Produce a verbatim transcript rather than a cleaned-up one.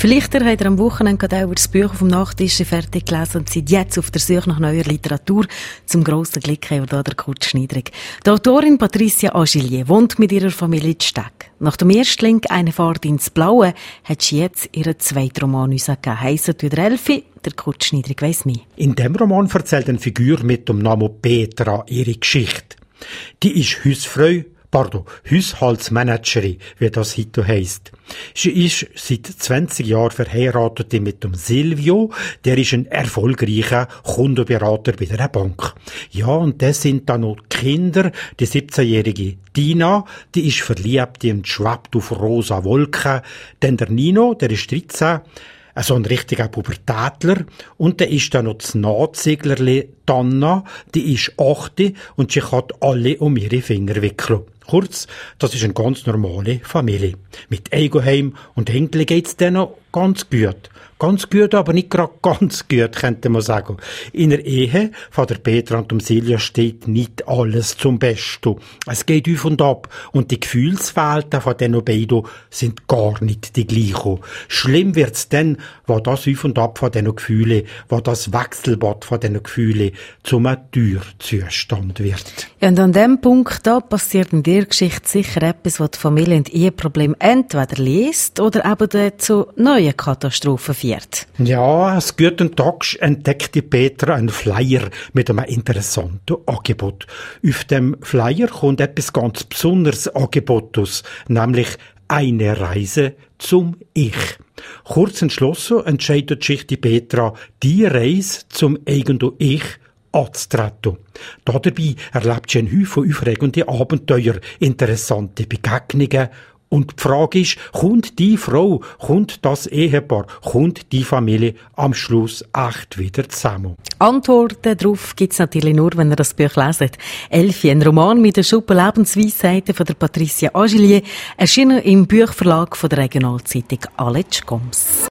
Vielleicht habt ihr am Wochenende gerade auch das Buch auf dem Nachttisch fertig gelesen und seid jetzt auf der Suche nach neuer Literatur. Zum grossen Glück haben wir da der Kurt Schniedrig. Die Autorin Patricia Agilier wohnt mit ihrer Familie in Steg. Nach dem Erstling «Eine Fahrt ins Blaue» hat sie jetzt ihren zweiten Roman herausgegeben. Heisst wieder Elfi, der Kurt Schniedrig weiss mehr. In dem Roman erzählt eine Figur mit dem Namen Petra ihre Geschichte. Die ist Hausfrau, pardon, Haushaltsmanagerin, wie das heute heisst. Sie ist seit zwanzig Jahren verheiratet mit dem Silvio, der ist ein erfolgreicher Kundenberater bei einer Bank. Ja, und das sind dann noch die Kinder, die siebzehnjährige Dina, die ist verliebt und schwebt auf rosa Wolken, dann der Nino, der ist dreizehn, so ein richtiger Pubertätler. Und dann ist da noch das Nachzüglerli Dana, die ist acht und sie kann alle um ihre Finger wickeln. Kurz, das ist eine ganz normale Familie. Mit Eigenheim und Enkeln geht's denen ganz gut. Ganz gut, aber nicht gerade ganz gut, könnte man sagen. In der Ehe von der Petra und dem Silvio steht nicht alles zum Besten. Es geht auf und ab. Und die Gefühlswelten von diesen beiden sind gar nicht die gleichen. Schlimm wird's dann, wo das auf und ab von diesen Gefühlen, wo das Wechselbad von diesen Gefühlen zum Türzustand wird. Ja, und an dem Punkt da passiert in der Geschichte sicher etwas, was die Familie- und Eheprobleme entweder löst oder eben zu neuen Katastrophen führt. Ja, es guten Tag entdeckte Petra einen Flyer mit einem interessanten Angebot. Auf dem Flyer kommt etwas ganz Besonderes Angebotes, nämlich eine Reise zum Ich. Kurz entschlossen entscheidet sich die Petra, die Reise zum eigenen Ich anzutreten. Dabei erlebt sie einen Haufen aufregende Abenteuer, interessante Begegnungen. Und die Frage ist, kommt die Frau, kommt das Ehepaar, kommt die Familie am Schluss echt wieder zusammen? Antworten darauf gibt's natürlich nur, wenn ihr das Buch leset. Elfi, ein Roman mit der Schuppen Lebensweisheiten von der Patricia Agilier, erschienen im Buchverlag von der Regionalzeitung Aletsch Goms.